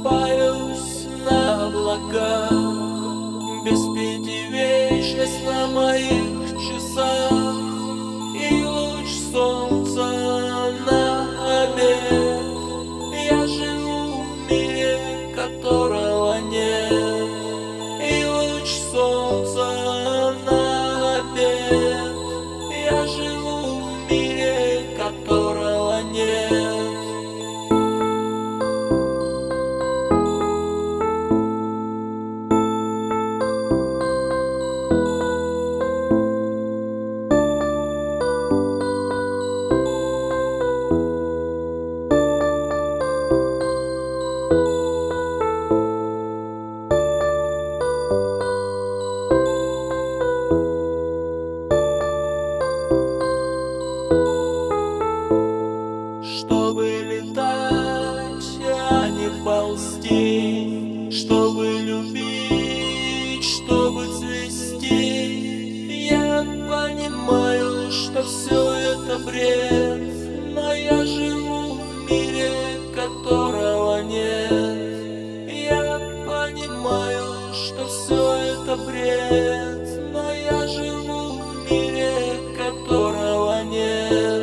просыпаюсь на облаках, без 5 вечность на моих часах, и луч солнца на обед. Я живу в мире, которого нет, и луч солнца на обед. Я живу в мире, которого нет. Чтобы летать, а не ползти, чтобы любить, чтобы цвести. Я понимаю, что все это бред, но я живу в мире, которого нет. Я понимаю, что все это бред, но я живу в мире, которого нет.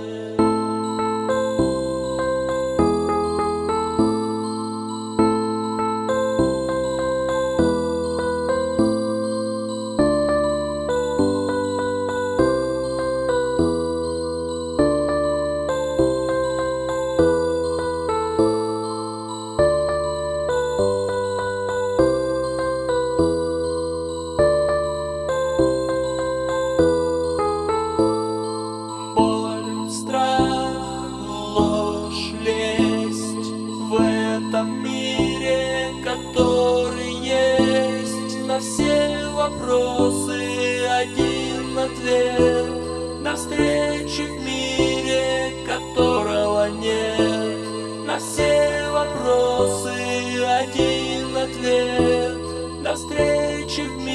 Который есть на все вопросы один ответ, на встречи в мире, которого нет. На все вопросы один ответ, на встречи в мире.